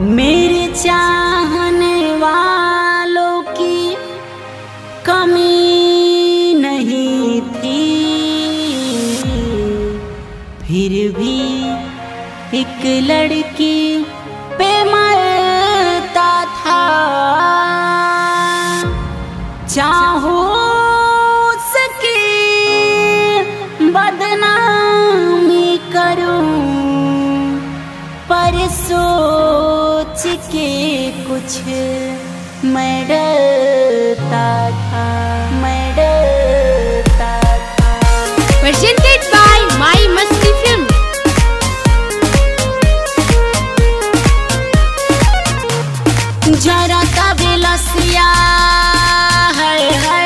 मेरे चाहने वालों की कमी नहीं थी, फिर भी एक लड़की पे मरता था। चाहो सके बदनामी करूं, पर सोच के कुछ मैं डरता था, मैं डरता था। Presented by My Masti Film. जरा तबलसिया है,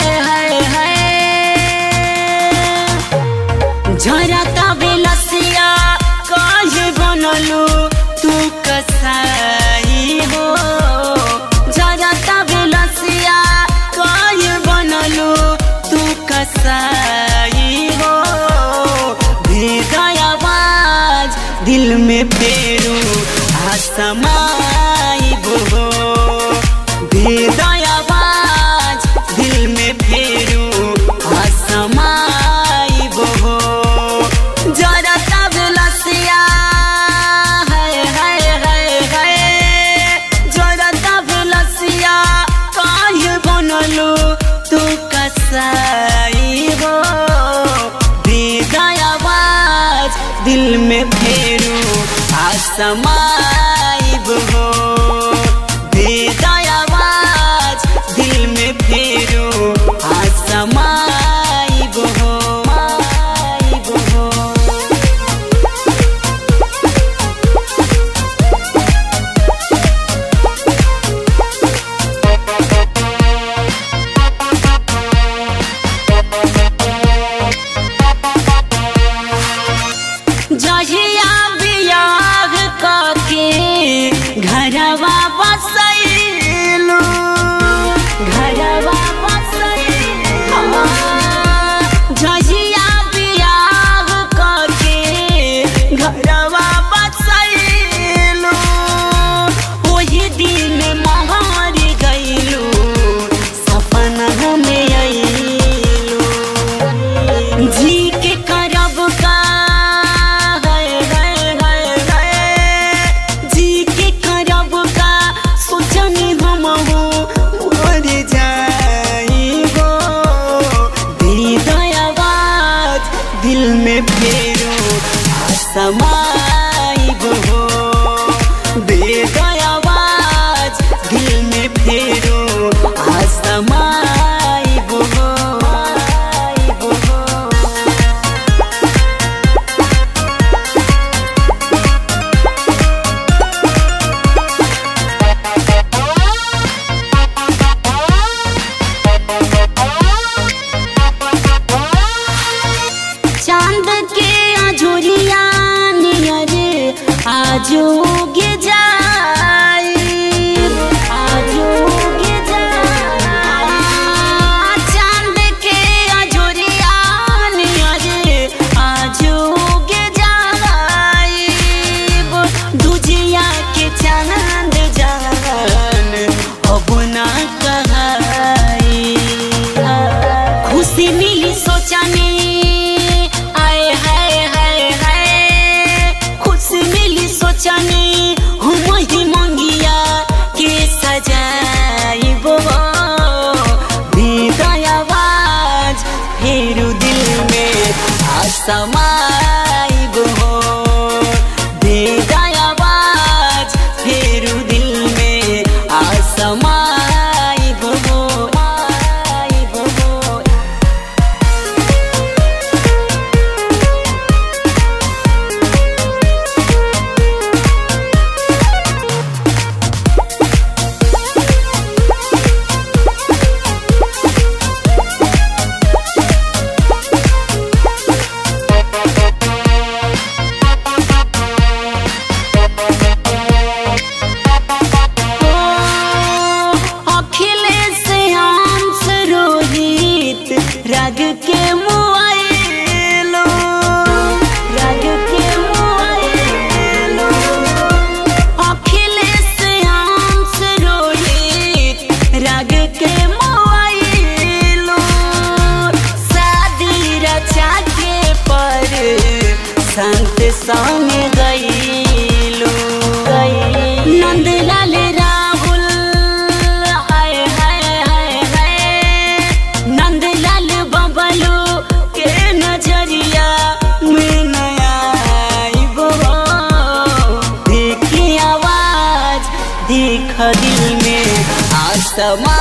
जरा तबलसिया काहे बनलू तू कसाई हो। जरा तबलसिया काहे बनलू तू कसाई हो। भेदा आवाज दिल में फेरू आसमाई हो। भेदा आवाज दिल में फेरू आसमाई हो। जरा तबलसिया है, जरा तबलसिया काहे बनलू तू कसाई हो। भेदा आवाज दिल में फेरू आसमाई हो। भेदा आवाज दिल में फेरू आसमाई हो। जहिया बियाह कके घरवा बसैलू, घरवा बसैलू। जहिया बियाह कके घरवा बसैलू, ओही दिन महर गइलू सपना में अइलू। जी के करब का दिल में फेरू आसमाई हो। भेदा आवाज दिल में फेरू आसमाई हो। चांद के अजोरिया नियर आजोगे जाए, आजोगे जाए। चांद के अजोरिया नियर आजोगे जाए। दुजिया के चांद जान अब ना कहाई। खुशी मिली सोचने सोचने हम ही मंगिया के सजाई वो। भेदा आवाज फेरू दिल में आसमाई हो। भेदा आवाज फेरू दिल में आसमाई हो। के संग गईलू। नंदलाल राहुल हाय हाय हाय हाय, नंदलाल बबलू के नजरिया में नया आइबो। देखी आवाज देख दिल में आसमान